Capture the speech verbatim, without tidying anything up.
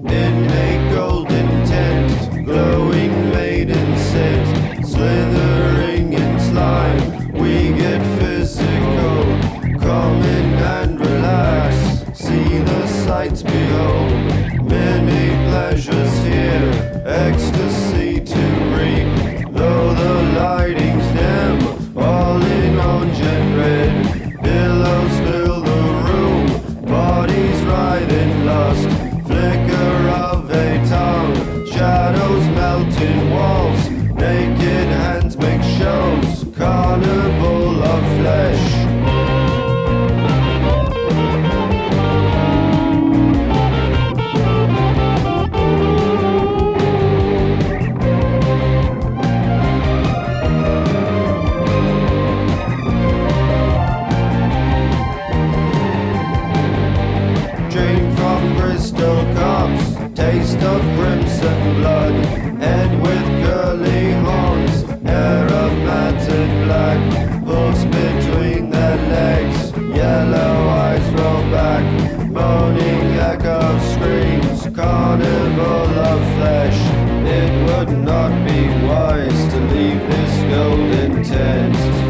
in a golden tent, glowing maidens sit, slithering in slime. We get physical, come in and relax, see the sights behold, many pleasures here, ecstasy to reap, though the lighting's dim, all in orange and red, pillows fill the room, bodies writhe in lust, flicker of a tongue, shadows melt in walls, naked hands make shows, carnival of flesh. Drink from crystal cups, taste of crimson blood, head with curly horns, hair of matted black, hooves between their legs, yellow eyes roll back, moaning echo screams, carnival of flesh. It would not be wise to leave this golden tent.